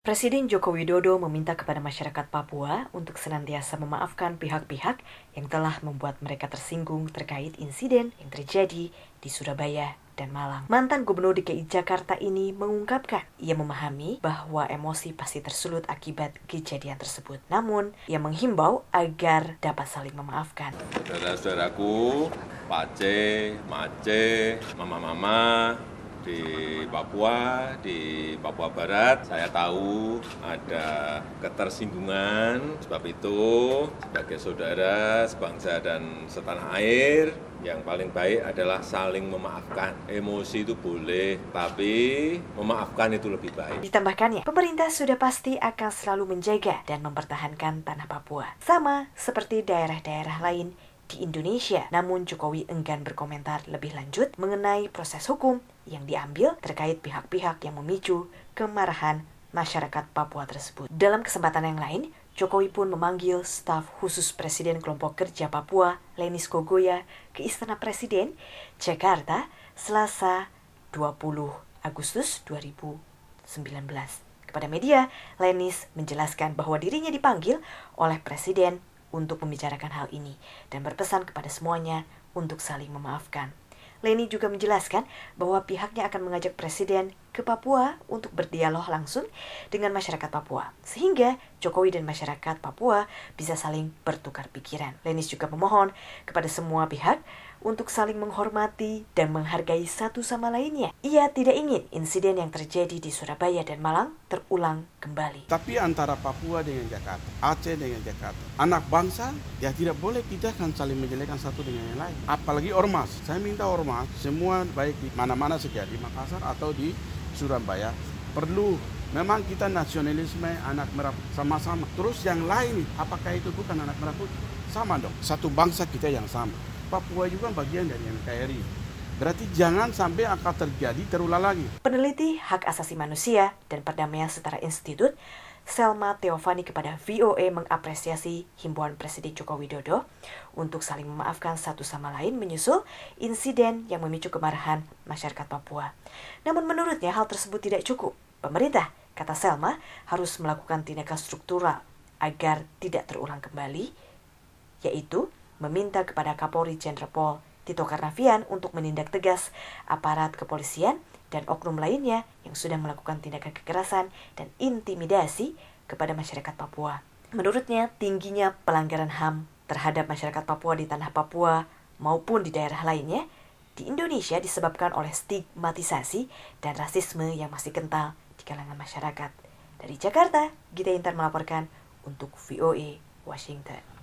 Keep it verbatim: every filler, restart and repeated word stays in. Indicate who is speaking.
Speaker 1: Presiden Joko Widodo meminta kepada masyarakat Papua untuk senantiasa memaafkan pihak-pihak yang telah membuat mereka tersinggung terkait insiden yang terjadi di Surabaya dan Malang. Mantan Gubernur D K I Jakarta ini mengungkapkan ia memahami bahwa emosi pasti tersulut akibat kejadian tersebut. Namun, ia menghimbau agar dapat saling memaafkan.
Speaker 2: Saudara-saudaraku, Pace, Mace, Mama-mama, di Papua, di Papua Barat, saya tahu ada ketersinggungan. Sebab itu, sebagai saudara, sebangsa dan setanah air, yang paling baik adalah saling memaafkan. Emosi itu boleh, tapi memaafkan itu lebih baik.
Speaker 1: Ditambahkannya, pemerintah sudah pasti akan selalu menjaga dan mempertahankan tanah Papua. Sama seperti daerah-daerah lain di Indonesia. Namun Jokowi enggan berkomentar lebih lanjut mengenai proses hukum yang diambil terkait pihak-pihak yang memicu kemarahan masyarakat Papua tersebut. Dalam kesempatan yang lain, Jokowi pun memanggil staf khusus Presiden Kelompok Kerja Papua, Lenis Kogoya, ke Istana Presiden, Jakarta, Selasa dua puluh Agustus dua ribu sembilan belas. Kepada media, Lenis menjelaskan bahwa dirinya dipanggil oleh Presiden untuk membicarakan hal ini dan berpesan kepada semuanya untuk saling memaafkan. Leni juga menjelaskan bahwa pihaknya akan mengajak Presiden ke Papua untuk berdialog langsung dengan masyarakat Papua, sehingga Jokowi dan masyarakat Papua bisa saling bertukar pikiran. Lenis juga memohon kepada semua pihak untuk saling menghormati dan menghargai satu sama lainnya. Ia tidak ingin insiden yang terjadi di Surabaya dan Malang terulang kembali.
Speaker 3: Tapi antara Papua dengan Jakarta, Aceh dengan Jakarta, anak bangsa, ya tidak boleh kita kan saling menjelekkan satu dengan yang lain. Apalagi ormas. Saya minta ormas, semua baik di mana-mana saja, di Makassar atau di Surabaya, perlu memang kita nasionalisme anak merah sama-sama. Terus yang lain, apakah itu bukan anak merah putih? Sama dong, satu bangsa kita yang sama. Papua juga bagian dari N K R I. Berarti jangan sampai akan terjadi terulang lagi.
Speaker 1: Peneliti hak asasi manusia dan perdamaian setara institut, Selma Teofani kepada V O A mengapresiasi himbauan Presiden Joko Widodo untuk saling memaafkan satu sama lain menyusul insiden yang memicu kemarahan masyarakat Papua. Namun menurutnya hal tersebut tidak cukup. Pemerintah, kata Selma, harus melakukan tindakan struktural agar tidak terulang kembali, yaitu meminta kepada Kapolri Jenderal Pol Tito Karnavian untuk menindak tegas aparat kepolisian dan oknum lainnya yang sudah melakukan tindakan kekerasan dan intimidasi kepada masyarakat Papua. Menurutnya, tingginya pelanggaran H A M terhadap masyarakat Papua di tanah Papua maupun di daerah lainnya di Indonesia disebabkan oleh stigmatisasi dan rasisme yang masih kental di kalangan masyarakat. Dari Jakarta, Gita Intan melaporkan untuk V O A Washington.